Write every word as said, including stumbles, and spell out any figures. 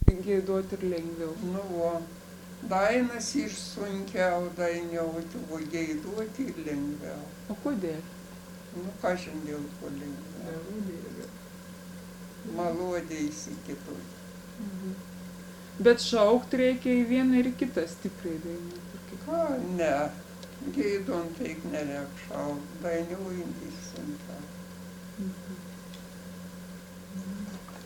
Gėduot ir lengviau. Nu, o dainas išsunkiau dainiauti, o gėduoti ir lengviau. O kodėl? Nu, ką šiandien ko lengviau. Melodija. Melodija įsikitoji. Mhm. Bet šaukt reikia į vieną ir į kitą stipriai dainuoti. Ką? Ne. Gėdon taip nereik šaukt, dainiuojant išsunkiau. Mhm.